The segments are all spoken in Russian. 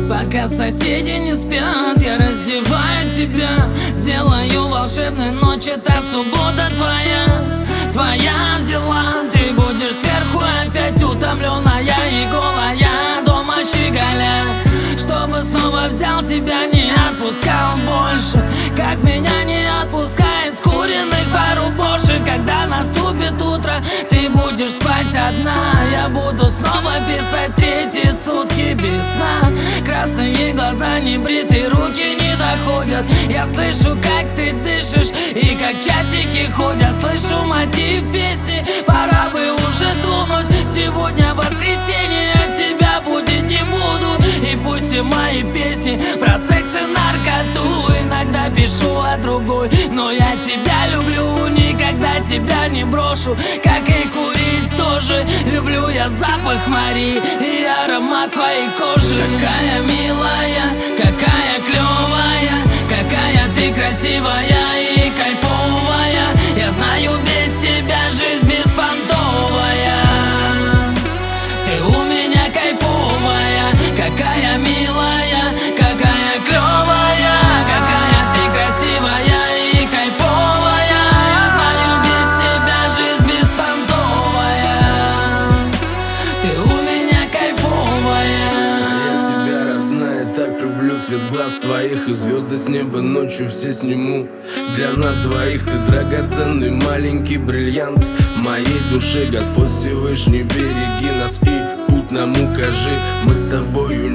Пока соседи не спят, я раздеваю тебя. Сделаю волшебной ночь, это суббота твоя. Твоя взяла, ты будешь сверху опять утомленная и голая, дома щеголя. Чтобы снова взял тебя, не отпускал больше, как меня не отпускает с куриных пару больше. Когда наступит утро, ты будешь спать одна, я буду снова писать третьи сутки без сна. Красные глаза, небритые руки не доходят. Я слышу, как ты дышишь и как часики ходят. Слышу мотив песни, пора бы уже дунуть. Сегодня воскресенье, от тебя будить не буду. И пусть все мои песни про секс и наркоту. Иногда пишу о другой, но я тебя люблю, никогда тебя не брошу. Как и курить тоже, люблю я запах Мари и аромат твоей кожи. Какая милая, какая клевая, какая ты красивая и кайфовая. Я знаю, без тебя жизнь беспонтовая. Ты у меня кайфовая, какая милая, какая клевая, какая ты красивая и кайфовая. Я знаю, без тебя жизнь беспонтовая. Ты у меня кайфовая. Я тебя, родная, так люблю. Цвет глаз твоих и звезды с неба ночью все сниму. Для нас двоих ты драгоценный маленький бриллиант моей души. Господь Всевышний, береги нас и путь нам укажи. Мы с тобой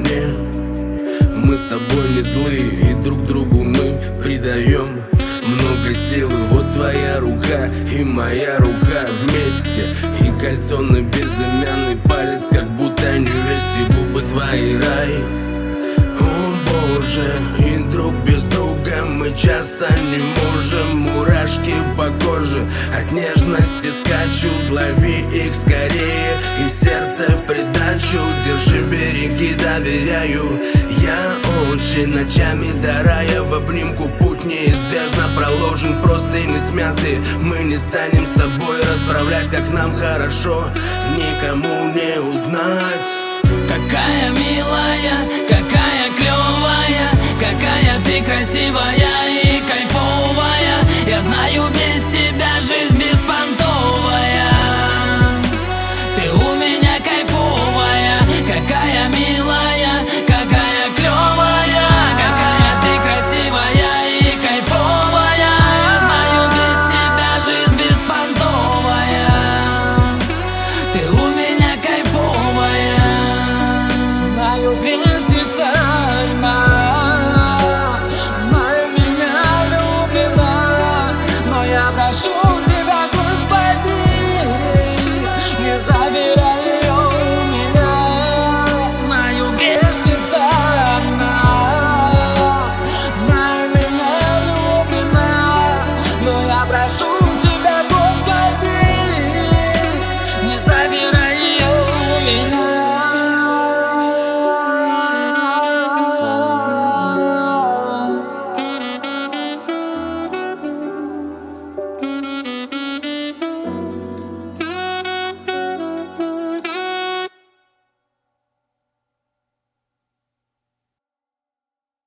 не злые, и друг другу мы придаем много силы. Вот твоя рука и моя рука вместе, и кольцо на безымянный палец, как будто невесте. Губы твои рай, о Боже, и друг без друга мы часа не можем. Мурашки по коже от нежности скачут, лови их скорее и сердце в придачу. Держи, береги, доверяю. Я очень ночами до рая в обнимку, путь неизбежно проложен, простыни смяты. Мы не станем с тобой расправлять, как нам хорошо никому не узнать. Какая милая,